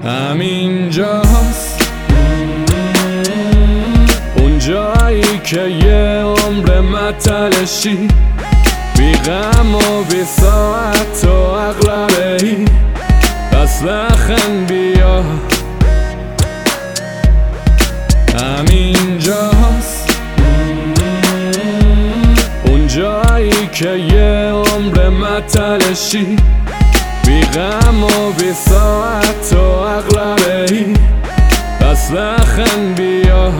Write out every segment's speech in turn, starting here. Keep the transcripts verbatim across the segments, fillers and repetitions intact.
همینجاست اون جایی که یه عمر متلشی، بی غم و بی ساعت و اغلبه ای. پس لخن بیا همینجاست اون جایی که یه عمر متلشی، بی غم و بی ساعت و اغلبه ای. پس لخن بیا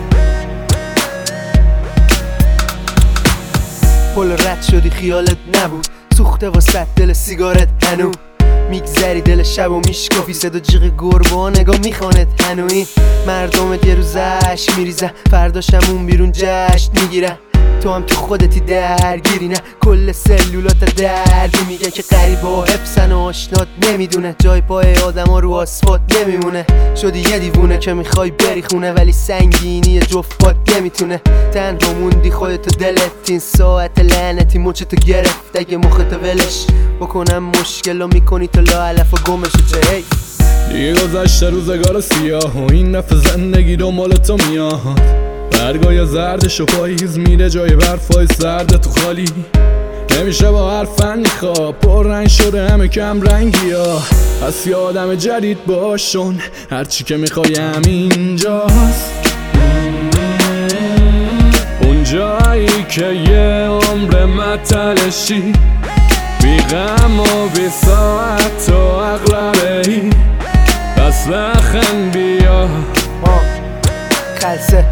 پل رد شدی خیالت نبود، سوخته واسه دل سیگارت هنو میگذری دل شب و میشکافی، صدا جیغ گربه ها نگاه میخوانت هنوی. مردمت یه روز عشق میریزن، فرداشم اون بیرون جشن میگیرن. تو هم تو خودتی درگیری، نه کل سلولات دردی میگه که غریبه و حفظن و آشنات نمیدونه. جای پای آدم ها رو آسفالت نمیمونه. شدی یه دیوونه که میخوای بری خونه، ولی سنگینی جفت پات نمیتونه. تنها موندی خودتو دلت، این ساعت لعنتی مچتو گرفت. اگه مختو ولش بکنم مشکلو میکنی تو لاعلف و گمشو چه هی. دیگه گذشته روزگار سیاه و این نفع زندگی رو مال تو میاد. برگای زردش و پاییز میره جای برفای سرد تو خالی. نمیشه با هر فنی خواب، پر رنگ شده همه کم رنگی ها. پس یه آدم جدید باشون، هرچی که میخوای همینجاست اون جایی که یه عمر متلشی، بی غم و بی ساعت و اغلبه ای. پس لخن بیا خلصه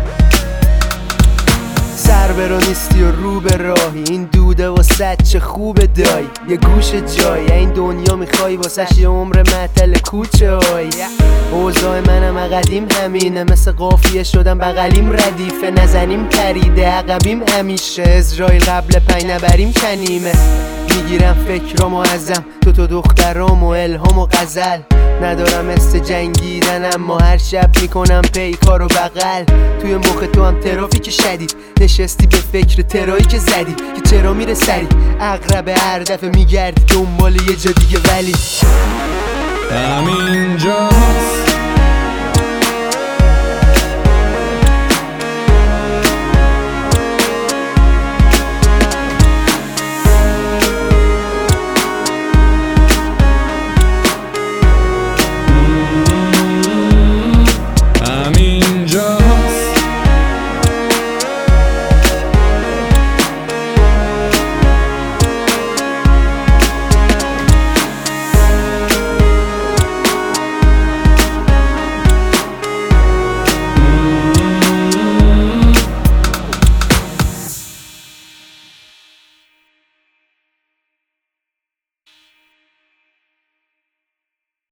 سر برو نیستی و رو به راهی، این دوده واسه چه خوبه دایی. یه گوش جایی این دنیا میخوای واسه یه عمر معطل کوچه هایی. اوضاع منم قدیم همینه، مثل قافیه شدم بغلیم ردیفه. نزنیم پریده عقبیم همیشه، اسرائیل قبل پی نبریم کنیمه. میگیرم فکرامو ازم تو تو دخترام و الهام و غزل. ندارم مثل جنگیدن اما هر شب میکنم پیکار و بغل. توی مخ تو هم ترافیک شدید، نشستی به فکر ترایی که زدی که چرا میره سری. اقرب هر دفعه میگردی دنبال یه جا دیگه، ولی همینجاست